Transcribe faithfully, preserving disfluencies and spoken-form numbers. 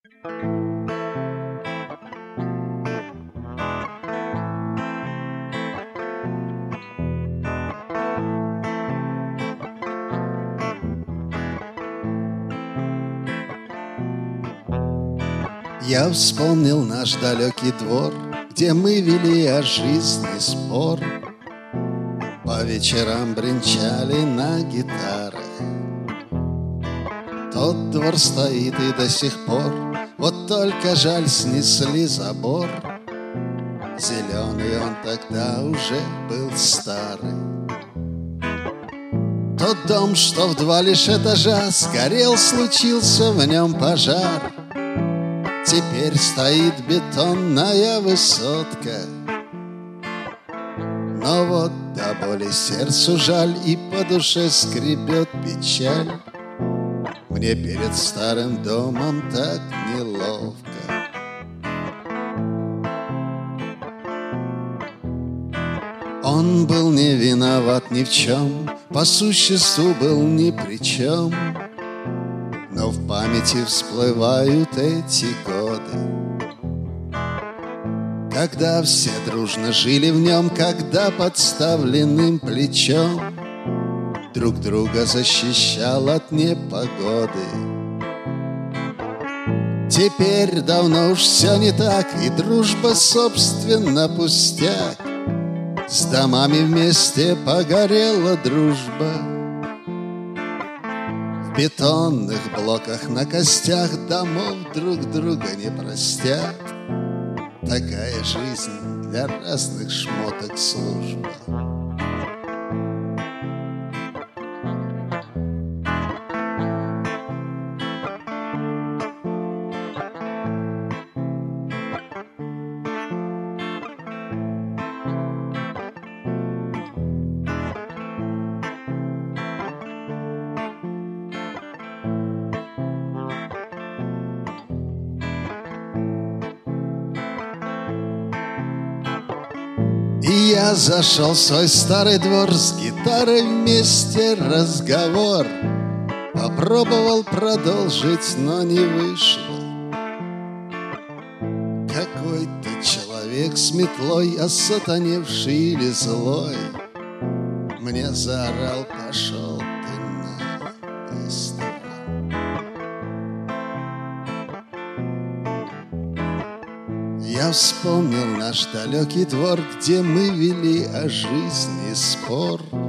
Я вспомнил наш далекий двор, где мы вели о жизни спор. По вечерам бренчали на гитарах. Тот двор стоит и до сих пор, вот только жаль, снесли забор. Зеленый он тогда уже был старый. Тот дом, что в два лишь этажа, сгорел, случился в нем пожар. Теперь стоит бетонная высотка. Но вот до боли сердцу жаль, и по душе скребет печаль. Мне перед старым домом так неловко. Он был не виноват ни в чем, по существу был ни при чем. Но в памяти всплывают эти годы, когда все дружно жили в нем, когда подставленным плечом друг друга защищал от непогоды. Теперь давно уж все не так, и дружба, собственно, пустяк. С домами вместе погорела дружба. В бетонных блоках на костях домов друг друга не простят. Такая жизнь для разных шмоток служба. И я зашел в свой старый двор, с гитарой вместе разговор. Попробовал продолжить, но не вышло. Какой-то человек с метлой, осатаневший или злой, мне заорал: пошел ты на быстро. Я вспомнил наш далекий двор, где мы вели о жизни спор.